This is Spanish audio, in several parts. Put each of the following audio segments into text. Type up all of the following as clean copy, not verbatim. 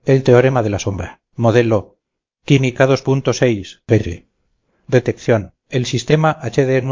El teorema de la sombra. Modelo. Química 2.6. P. Detección. El sistema HD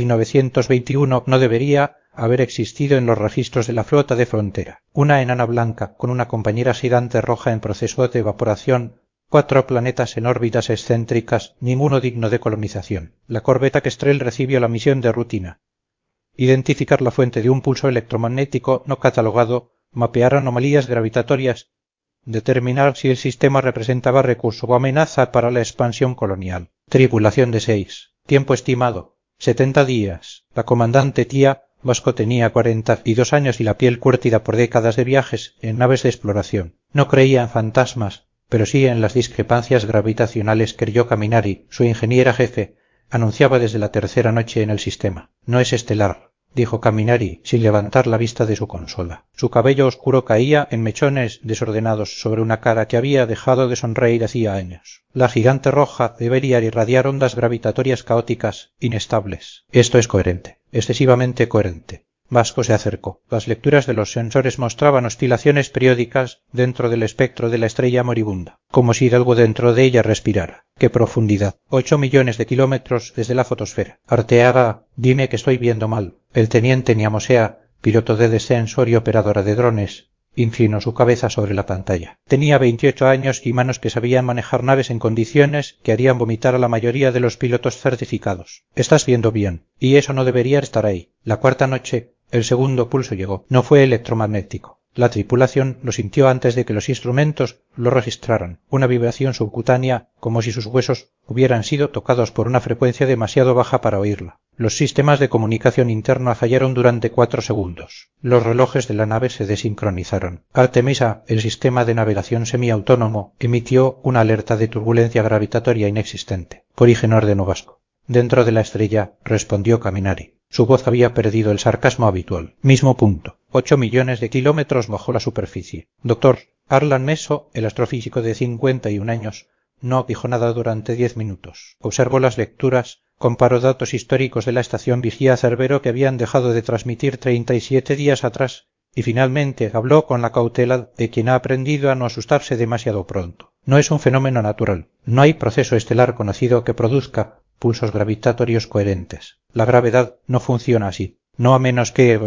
9921 no debería haber existido en los registros de la flota de frontera. Una enana blanca, con una compañera gigante roja en proceso de evaporación, 4 planetas en órbitas excéntricas, ninguno digno de colonización. La corbeta Kestrel recibió la misión de rutina. Identificar la fuente de un pulso electromagnético no catalogado, mapear anomalías gravitatorias, determinar si el sistema representaba recurso o amenaza para la expansión colonial. Tripulación de 6. Tiempo estimado. 70 días. La comandante Tía Vasco tenía 42 años y la piel curtida por décadas de viajes en naves de exploración. No creía en fantasmas, pero sí en las discrepancias gravitacionales que Ryo Kaminari, su ingeniera jefe, anunciaba desde la tercera noche en el sistema. No es estelar, dijo Kaminari, sin levantar la vista de su consola. Su cabello oscuro caía en mechones desordenados sobre una cara que había dejado de sonreír hacía años. La gigante roja debería irradiar ondas gravitatorias caóticas, inestables. Esto es coherente, excesivamente coherente. Vasco se acercó. Las lecturas de los sensores mostraban oscilaciones periódicas dentro del espectro de la estrella moribunda, como si algo dentro de ella respirara. ¡Qué profundidad! 8 millones de kilómetros desde la fotosfera. Arteaga, dime que estoy viendo mal. El teniente Niamosea, piloto de descensor y operadora de drones, inclinó su cabeza sobre la pantalla. Tenía 28 años y manos que sabían manejar naves en condiciones que harían vomitar a la mayoría de los pilotos certificados. Estás viendo bien, y eso no debería estar ahí. La cuarta noche, el segundo pulso llegó. No fue electromagnético. La tripulación lo sintió antes de que los instrumentos lo registraran. Una vibración subcutánea, como si sus huesos hubieran sido tocados por una frecuencia demasiado baja para oírla. Los sistemas de comunicación interna fallaron durante 4 segundos. Los relojes de la nave se desincronizaron. Artemisa, el sistema de navegación semiautónomo, emitió una alerta de turbulencia gravitatoria inexistente. Corrigen orden Vasco. Dentro de la estrella, respondió Kaminari. Su voz había perdido el sarcasmo habitual. Mismo punto. 8 millones de kilómetros bajo la superficie. Doctor, Arlan Meso, el astrofísico de 51 años, no dijo nada durante 10 minutos. Observó las lecturas, comparó datos históricos de la estación Vigía Cerbero que habían dejado de transmitir 37 días atrás y finalmente habló con la cautela de quien ha aprendido a no asustarse demasiado pronto. No es un fenómeno natural. No hay proceso estelar conocido que produzca pulsos gravitatorios coherentes. La gravedad no funciona así. No a menos que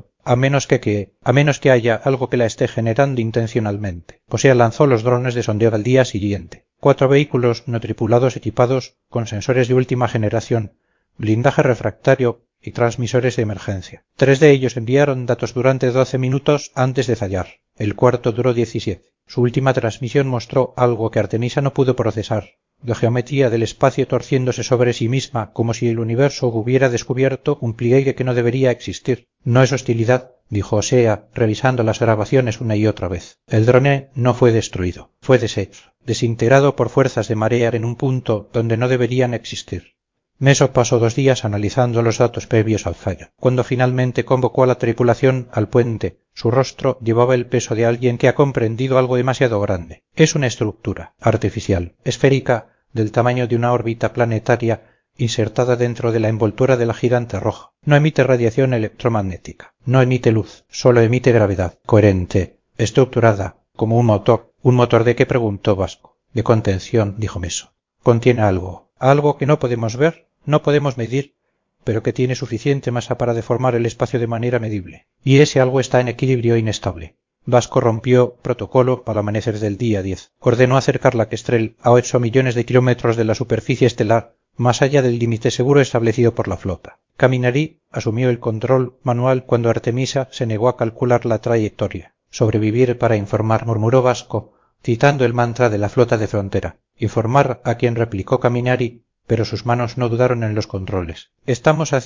haya algo que la esté generando intencionalmente. Osea lanzó los drones de sondeo al día siguiente. 4 vehículos no tripulados equipados con sensores de última generación, blindaje refractario y transmisores de emergencia. 3 de ellos enviaron datos durante 12 minutos antes de fallar. El cuarto duró 17. Su última transmisión mostró algo que Artemisa no pudo procesar. La geometría del espacio torciéndose sobre sí misma como si el universo hubiera descubierto un pliegue que no debería existir. No es hostilidad, dijo Osea, revisando las grabaciones una y otra vez. El drone no fue destruido, fue deshecho, desintegrado por fuerzas de marea en un punto donde no deberían existir. Meso pasó 2 días analizando los datos previos al fallo. Cuando finalmente convocó a la tripulación al puente, su rostro llevaba el peso de alguien que ha comprendido algo demasiado grande. Es una estructura artificial, esférica, del tamaño de una órbita planetaria insertada dentro de la envoltura de la gigante roja. No emite radiación electromagnética, no emite luz, solo emite gravedad, coherente, estructurada, como un motor. ¿Un motor de qué?, preguntó Vasco. De contención, dijo Meso. Contiene algo que no podemos ver, no podemos medir, pero que tiene suficiente masa para deformar el espacio de manera medible. Y ese algo está en equilibrio inestable. Vasco rompió protocolo para amanecer del día 10. Ordenó acercar la Kestrel a 8 millones de kilómetros de la superficie estelar, más allá del límite seguro establecido por la flota. Kaminari asumió el control manual cuando Artemisa se negó a calcular la trayectoria. Sobrevivir para informar, murmuró Vasco, citando el mantra de la flota de frontera. Informar, a quien replicó Kaminari, pero sus manos no dudaron en los controles. Estamos a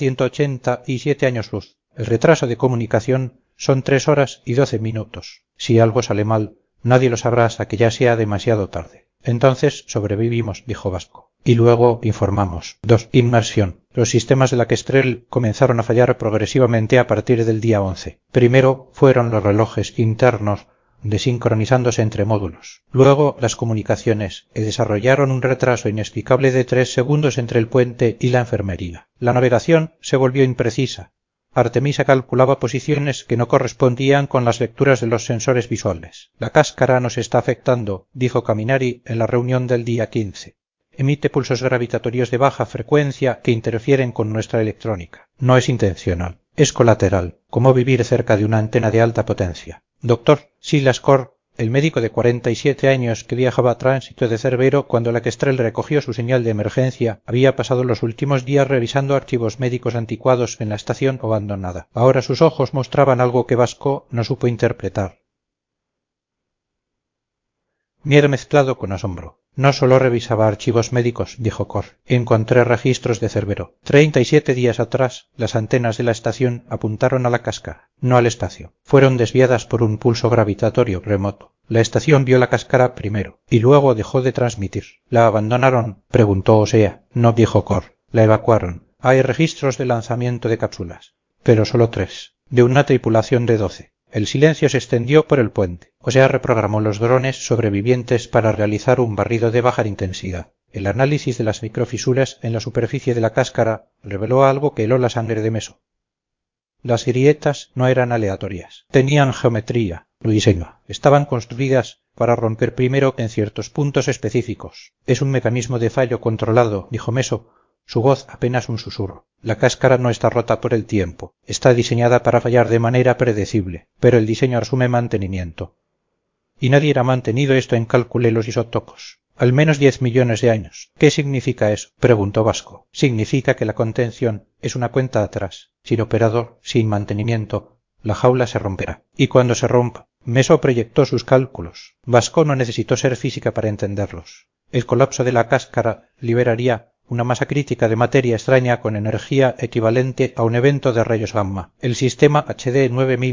187 años luz. El retraso de comunicación son 3 horas y 12 minutos. Si algo sale mal, nadie lo sabrá hasta que ya sea demasiado tarde. Entonces sobrevivimos, dijo Vasco. Y luego informamos. 2. Inmersión. Los sistemas de la Kestrel comenzaron a fallar progresivamente a partir del día 11. Primero fueron los relojes internos, desincronizándose entre módulos. Luego las comunicaciones, que desarrollaron un retraso inexplicable de 3 segundos entre el puente y la enfermería. La navegación se volvió imprecisa. Artemisa calculaba posiciones que no correspondían con las lecturas de los sensores visuales. La cáscara nos está afectando, dijo Caminari en la reunión del día 15. Emite pulsos gravitatorios de baja frecuencia que interfieren con nuestra electrónica. No es intencional, es colateral, como vivir cerca de una antena de alta potencia. Doctor Silas Corr, el médico de 47 años que viajaba a tránsito de Cerbero cuando la Kestrel recogió su señal de emergencia, había pasado los últimos días revisando archivos médicos anticuados en la estación abandonada. Ahora sus ojos mostraban algo que Vasco no supo interpretar. Miedo mezclado con asombro. No solo revisaba archivos médicos, dijo Corr. Encontré registros de Cerbero. 37 días atrás, las antenas de la estación apuntaron a la cáscara, no al espacio. Fueron desviadas por un pulso gravitatorio remoto. La estación vio la cáscara primero, y luego dejó de transmitir. ¿La abandonaron?, preguntó Osea. No, dijo Corr. La evacuaron. Hay registros de lanzamiento de cápsulas, pero solo 3, de una tripulación de 12. El silencio se extendió por el puente. Osea reprogramó los drones sobrevivientes para realizar un barrido de baja intensidad. El análisis de las microfisuras en la superficie de la cáscara reveló algo que heló la sangre de Meso. Las grietas no eran aleatorias. Tenían geometría, lo diseño. Estaban construidas para romper primero en ciertos puntos específicos. Es un mecanismo de fallo controlado, dijo Meso, su voz apenas un susurro. La cáscara no está rota por el tiempo. Está diseñada para fallar de manera predecible, pero el diseño asume mantenimiento. Y nadie ha mantenido esto en cálculos isótopos. Al menos 10 millones de años. ¿Qué significa eso?, preguntó Vasco. Significa que la contención es una cuenta atrás. Sin operador, sin mantenimiento, la jaula se romperá. Y cuando se rompa, Meso proyectó sus cálculos. Vasco no necesitó ser física para entenderlos. El colapso de la cáscara liberaría una masa crítica de materia extraña con energía equivalente a un evento de rayos gamma. El sistema HD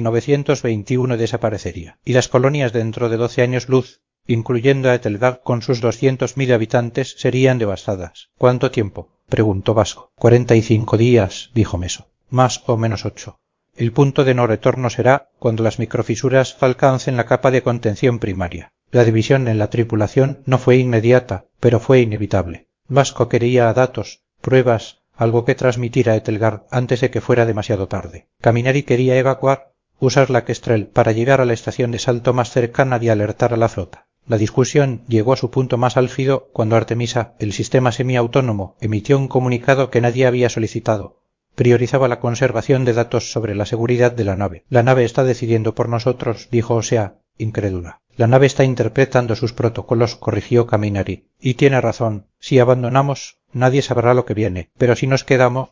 9921 desaparecería, y las colonias dentro de 12 años luz, incluyendo a Etelgard con sus 200.000 habitantes, serían devastadas. ¿Cuánto tiempo?, preguntó Vasco. 45 días, dijo Meso. Más o menos 8. El punto de no retorno será cuando las microfisuras alcancen la capa de contención primaria. La división en la tripulación no fue inmediata, pero fue inevitable. Vasco quería datos, pruebas, algo que transmitir a Etelgard antes de que fuera demasiado tarde. Caminari quería evacuar, usar la Kestrel para llegar a la estación de salto más cercana y alertar a la flota. La discusión llegó a su punto más álgido cuando Artemisa, el sistema semiautónomo, emitió un comunicado que nadie había solicitado. Priorizaba la conservación de datos sobre la seguridad de la nave. La nave está decidiendo por nosotros, dijo Osea, incrédula. La nave está interpretando sus protocolos, corrigió Caminari. Y tiene razón. Si abandonamos, nadie sabrá lo que viene. Pero si nos quedamos...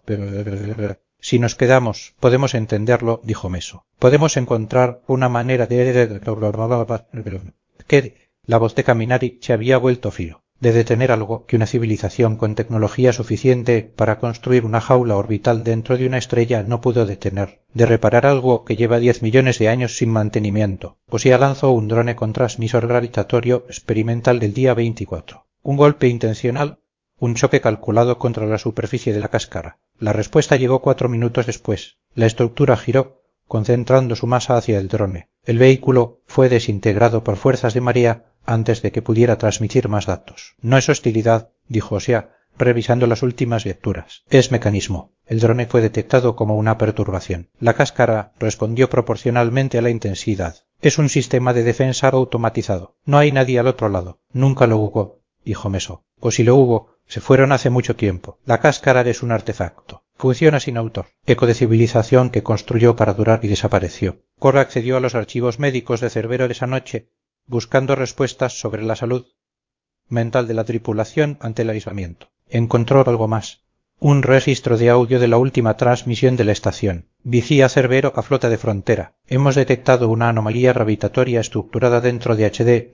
Si nos quedamos, podemos entenderlo, dijo Meso. Podemos encontrar una manera de... ¿Qué? La voz de Caminari se había vuelto frío. De detener algo que una civilización con tecnología suficiente para construir una jaula orbital dentro de una estrella no pudo detener. De reparar algo que lleva 10 millones de años sin mantenimiento. Osea lanzó un drone con transmisor gravitatorio experimental del día 24. Un golpe intencional, un choque calculado contra la superficie de la cáscara. La respuesta llegó 4 minutos después. La estructura giró, concentrando su masa hacia el drone. El vehículo fue desintegrado por fuerzas de marea antes de que pudiera transmitir más datos. No es hostilidad, dijo Osea, revisando las últimas lecturas. Es mecanismo. El drone fue detectado como una perturbación. La cáscara respondió proporcionalmente a la intensidad. Es un sistema de defensa automatizado. No hay nadie al otro lado. Nunca lo hubo, dijo Meso. O si lo hubo, se fueron hace mucho tiempo. La cáscara es un artefacto. Funciona sin autor. Eco de civilización que construyó para durar y desapareció. Corr accedió a los archivos médicos de Cerbero de esa noche, buscando respuestas sobre la salud mental de la tripulación ante el aislamiento. Encontró algo más. Un registro de audio de la última transmisión de la estación. Vigía Cerbero a flota de frontera. Hemos detectado una anomalía gravitatoria estructurada dentro de HD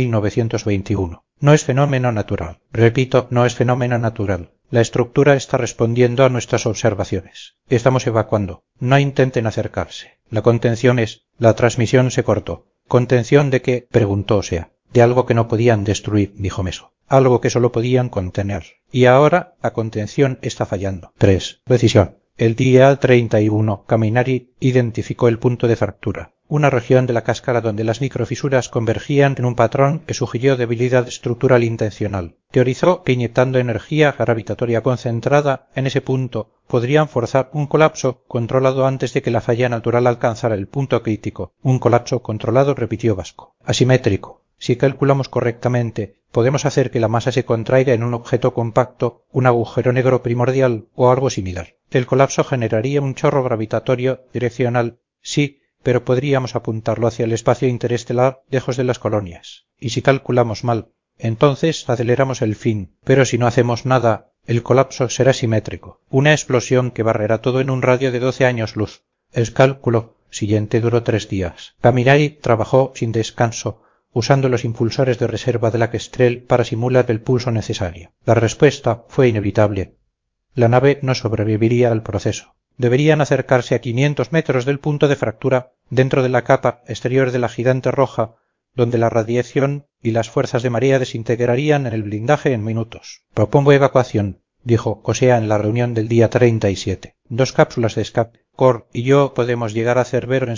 9921. No es fenómeno natural. Repito, no es fenómeno natural. La estructura está respondiendo a nuestras observaciones. Estamos evacuando. No intenten acercarse. La contención es... La transmisión se cortó. ¿Contención de qué?, preguntó Osea. De algo que no podían destruir, dijo Meso. Algo que solo podían contener. Y ahora la contención está fallando. 3. Precisión. El día 31, Caminari identificó el punto de fractura. una región de la cáscara donde las microfisuras convergían en un patrón que sugirió debilidad estructural intencional. Teorizó que inyectando energía gravitatoria concentrada en ese punto podrían forzar un colapso controlado antes de que la falla natural alcanzara el punto crítico. Un colapso controlado, repitió Vasco. Asimétrico. Si calculamos correctamente, podemos hacer que la masa se contraiga en un objeto compacto, un agujero negro primordial o algo similar. El colapso generaría un chorro gravitatorio direccional, sí, pero podríamos apuntarlo hacia el espacio interestelar lejos de las colonias. Y si calculamos mal, entonces aceleramos el fin, pero si no hacemos nada, el colapso será simétrico. Una explosión que barrerá todo en un radio de 12 años luz. El cálculo siguiente duró 3 días. Caminari trabajó sin descanso, usando los impulsores de reserva de la Kestrel para simular el pulso necesario. La respuesta fue inevitable. La nave no sobreviviría al proceso. Deberían acercarse a 500 metros del punto de fractura dentro de la capa exterior de la gigante roja, donde la radiación y las fuerzas de marea desintegrarían el blindaje en minutos. Propongo evacuación, dijo Cosea en la reunión del día 37. 2 cápsulas de escape. Core y yo podemos llegar a Cerbero en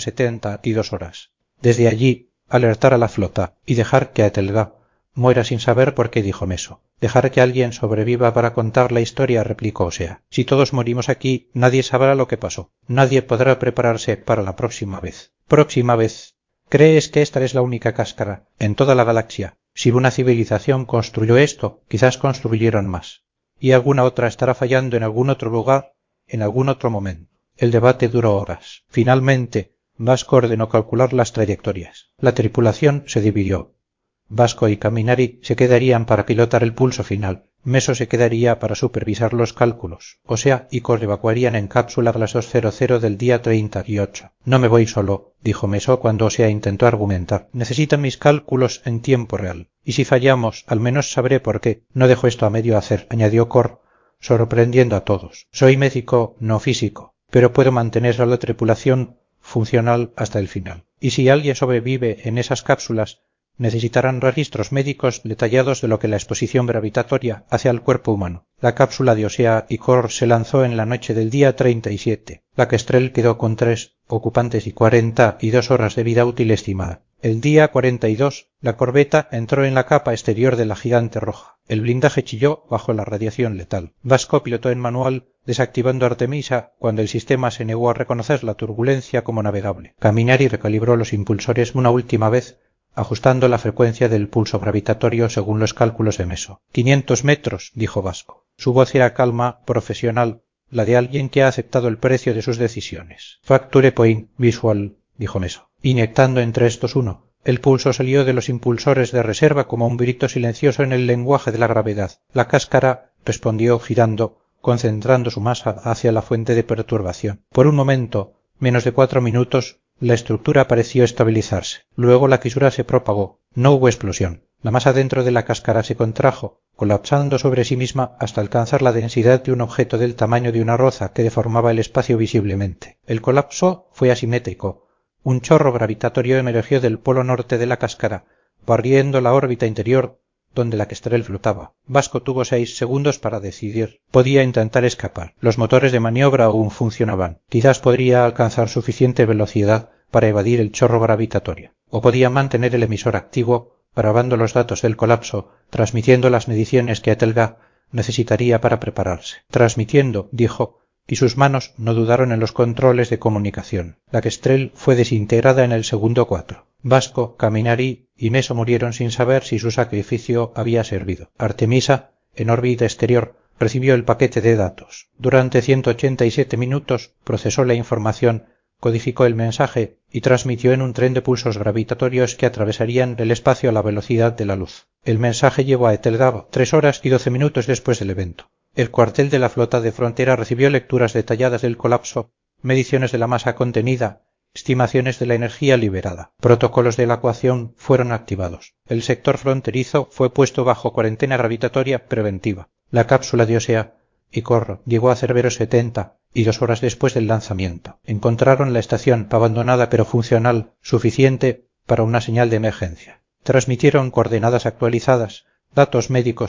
72 horas. Desde allí, alertar a la flota y dejar que Atelga muera sin saber por qué, dijo Meso. Dejar que alguien sobreviva para contar la historia, replicó Osea. Si todos morimos aquí, nadie sabrá lo que pasó. Nadie podrá prepararse para la próxima vez. Próxima vez. ¿Crees que esta es la única cáscara en toda la galaxia? Si una civilización construyó esto, quizás construyeron más. Y alguna otra estará fallando en algún otro lugar, en algún otro momento. El debate duró horas. Finalmente, Vasco ordenó calcular las trayectorias. La tripulación se dividió. Vasco y Caminari se quedarían para pilotar el pulso final. Meso se quedaría para supervisar los cálculos. Osea y Core evacuarían en cápsula a las 2:00 del día 38. No me voy solo, dijo Meso cuando Osea intentó argumentar. Necesitan mis cálculos en tiempo real. Y si fallamos, al menos sabré por qué. No dejo esto a medio hacer, añadió Core, sorprendiendo a todos. Soy médico, no físico, pero puedo mantener a la tripulación funcional hasta el final. Y si alguien sobrevive en esas cápsulas, necesitarán registros médicos detallados de lo que la exposición gravitatoria hace al cuerpo humano. La cápsula de Osea y Core se lanzó en la noche del día 37. La Kestrel quedó con 3 ocupantes y 42 horas de vida útil estimada. El día 42, la corbeta entró en la capa exterior de la gigante roja. El blindaje chilló bajo la radiación letal. Vasco pilotó en manual, desactivando Artemisa cuando el sistema se negó a reconocer la turbulencia como navegable. Caminari recalibró los impulsores una última vez, ajustando la frecuencia del pulso gravitatorio según los cálculos de Meso. 500 metros, dijo Vasco. Su voz era calma, profesional, la de alguien que ha aceptado el precio de sus decisiones. Facture point visual, dijo Meso, inyectando en 3, 2, 1. El pulso salió de los impulsores de reserva como un grito silencioso en el lenguaje de la gravedad. La cáscara respondió girando, concentrando su masa hacia la fuente de perturbación. Por un momento, menos de 4 minutos, la estructura pareció estabilizarse. Luego la fisura se propagó. No hubo explosión. La masa dentro de la cáscara se contrajo, colapsando sobre sí misma hasta alcanzar la densidad de un objeto del tamaño de una roza que deformaba el espacio visiblemente. El colapso fue asimétrico. Un chorro gravitatorio emergió del polo norte de la cáscara, barriendo la órbita interior donde la Kestrel flotaba. Vasco tuvo 6 segundos para decidir. Podía intentar escapar. Los motores de maniobra aún funcionaban. Quizás podría alcanzar suficiente velocidad para evadir el chorro gravitatorio. O podía mantener el emisor activo, grabando los datos del colapso, transmitiendo las mediciones que Atelga necesitaría para prepararse. Transmitiendo, dijo, y sus manos no dudaron en los controles de comunicación. La Kestrel fue desintegrada en el segundo 4. Vasco, Caminari y Meso murieron sin saber si su sacrificio había servido. Artemisa, en órbita exterior, recibió el paquete de datos. Durante 187 minutos procesó la información, codificó el mensaje y transmitió en un tren de pulsos gravitatorios que atravesarían el espacio a la velocidad de la luz. El mensaje llegó a Etelgab 3 horas y 12 minutos después del evento. El cuartel de la flota de frontera recibió lecturas detalladas del colapso, mediciones de la masa contenida, estimaciones de la energía liberada. Protocolos de evacuación fueron activados. El sector fronterizo fue puesto bajo cuarentena gravitatoria preventiva. La cápsula de Osea y Core llegó a Cerbero 70 y 2 horas después del lanzamiento. Encontraron la estación abandonada pero funcional, suficiente para una señal de emergencia. Transmitieron coordenadas actualizadas, datos médicos,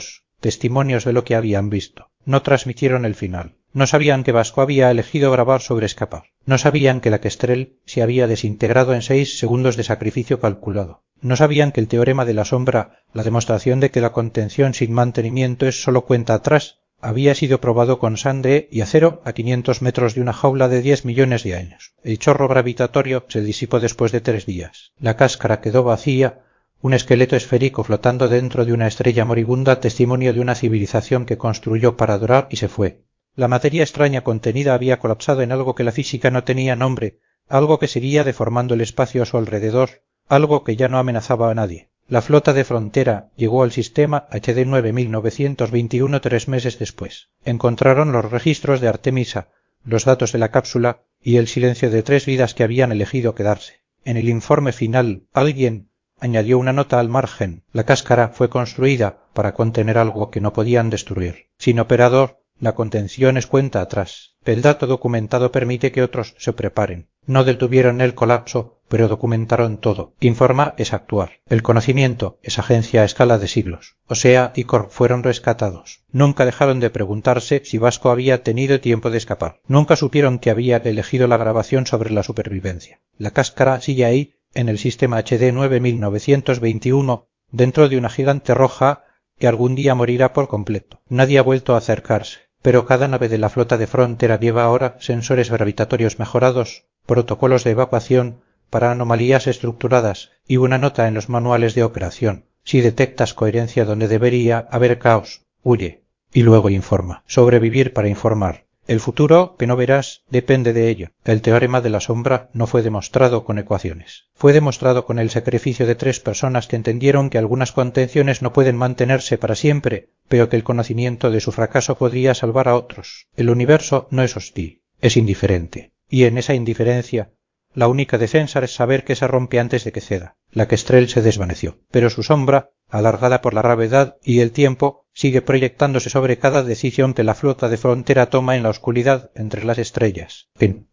testimonios de lo que habían visto. No transmitieron el final. No sabían que Vasco había elegido grabar sobre escapar. No sabían que la Kestrel se había desintegrado en 6 segundos de sacrificio calculado. No sabían que el teorema de la sombra, la demostración de que la contención sin mantenimiento es solo cuenta atrás, había sido probado con sangre y acero a 500 metros de una jaula de 10 millones de años. El chorro gravitatorio se disipó después de 3 días. La cáscara quedó vacía, un esqueleto esférico flotando dentro de una estrella moribunda, testimonio de una civilización que construyó para adorar y se fue. La materia extraña contenida había colapsado en algo que la física no tenía nombre, algo que seguía deformando el espacio a su alrededor, algo que ya no amenazaba a nadie. La flota de frontera llegó al sistema HD 9921 3 meses después. Encontraron los registros de Artemisa, los datos de la cápsula y el silencio de 3 vidas que habían elegido quedarse. En el informe final, alguien añadió una nota al margen. La cáscara fue construida para contener algo que no podían destruir. Sin operador, la contención es cuenta atrás. El dato documentado permite que otros se preparen. No detuvieron el colapso, pero documentaron todo. Informar es actuar. El conocimiento es agencia a escala de siglos. Osea y Cor fueron rescatados. Nunca dejaron de preguntarse si Vasco había tenido tiempo de escapar. Nunca supieron que había elegido la grabación sobre la supervivencia. La cáscara sigue ahí, en el sistema HD 9921, dentro de una gigante roja que algún día morirá por completo. Nadie ha vuelto a acercarse, pero cada nave de la flota de frontera lleva ahora sensores gravitatorios mejorados, protocolos de evacuación para anomalías estructuradas y una nota en los manuales de operación. Si detectas coherencia donde debería haber caos, huye. Y luego informa. Sobrevivir para informar. El futuro, que no verás, depende de ello. El teorema de la sombra no fue demostrado con ecuaciones. Fue demostrado con el sacrificio de 3 personas que entendieron que algunas contenciones no pueden mantenerse para siempre, pero que el conocimiento de su fracaso podría salvar a otros. El universo no es hostil, es indiferente. Y en esa indiferencia, la única defensa es saber que se rompe antes de que ceda. La Kestrel se desvaneció, pero su sombra, alargada por la gravedad y el tiempo, sigue proyectándose sobre cada decisión que la flota de frontera toma en la oscuridad entre las estrellas. Fin.